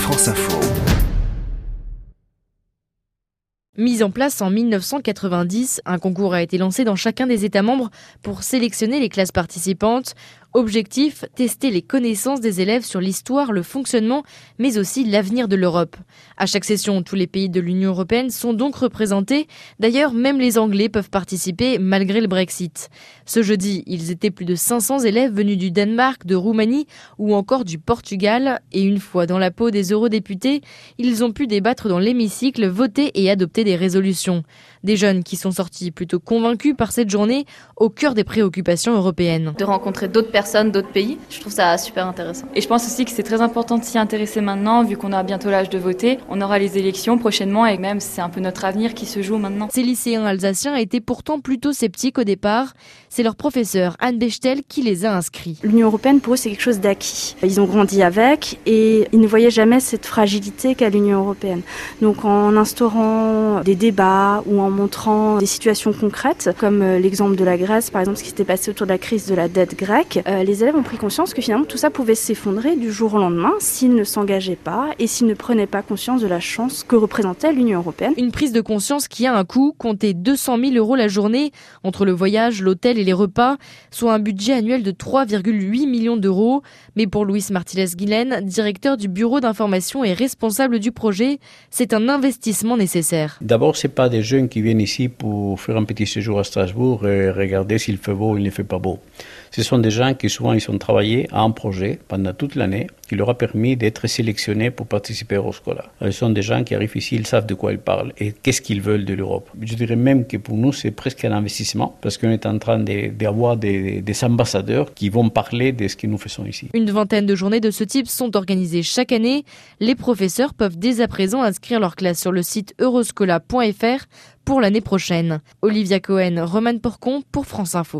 France Info. Mis en place en 1990, un concours a été lancé dans chacun des États membres pour sélectionner les classes participantes. Objectif, tester les connaissances des élèves sur l'histoire, le fonctionnement, mais aussi l'avenir de l'Europe. À chaque session, tous les pays de l'Union européenne sont donc représentés. D'ailleurs, même les Anglais peuvent participer malgré le Brexit. Ce jeudi, ils étaient plus de 500 élèves venus du Danemark, de Roumanie ou encore du Portugal. Et une fois dans la peau des eurodéputés, ils ont pu débattre dans l'hémicycle, voter et adopter des résolutions. Des jeunes qui sont sortis plutôt convaincus par cette journée au cœur des préoccupations européennes. De rencontrer d'autres personnes, d'autres pays, je trouve ça super intéressant. Et je pense aussi que c'est très important de s'y intéresser maintenant, vu qu'on a bientôt l'âge de voter. On aura les élections prochainement et même c'est un peu notre avenir qui se joue maintenant. Ces lycéens alsaciens étaient pourtant plutôt sceptiques au départ. C'est leur professeur Anne Bechtel qui les a inscrits. L'Union européenne, pour eux, c'est quelque chose d'acquis. Ils ont grandi avec et ils ne voyaient jamais cette fragilité qu'a l'Union européenne. Donc en instaurant des débats ou en montrant des situations concrètes, comme l'exemple de la Grèce, par exemple, ce qui s'était passé autour de la crise de la dette grecque, les élèves ont pris conscience que finalement tout ça pouvait s'effondrer du jour au lendemain s'ils ne s'engageaient pas et s'ils ne prenaient pas conscience de la chance que représentait l'Union européenne. Une prise de conscience qui a un coût, comptez 200 000 € la journée entre le voyage, l'hôtel et les repas, soit un budget annuel de 3,8 millions d'euros. Mais pour Luis Martinez-Guillen, directeur du bureau d'information et responsable du projet, c'est un investissement nécessaire. D'abord, c'est pas des jeunes qui viennent ici pour faire un petit séjour à Strasbourg et regarder s'il fait beau ou il ne fait pas beau. Ce sont des gens qui souvent ils ont travaillé à un projet pendant toute l'année qui leur a permis d'être sélectionnés pour participer au Euroscola. Ce sont des gens qui arrivent ici, ils savent de quoi ils parlent et qu'est-ce qu'ils veulent de l'Europe. Je dirais même que pour nous, c'est presque un investissement parce qu'on est en train d'avoir des ambassadeurs qui vont parler de ce que nous faisons ici. Une vingtaine de journées de ce type sont organisées chaque année. Les professeurs peuvent dès à présent inscrire leur classe sur le site euroscola.fr pour l'année prochaine. Olivia Cohen, Romane Porcon pour France Info.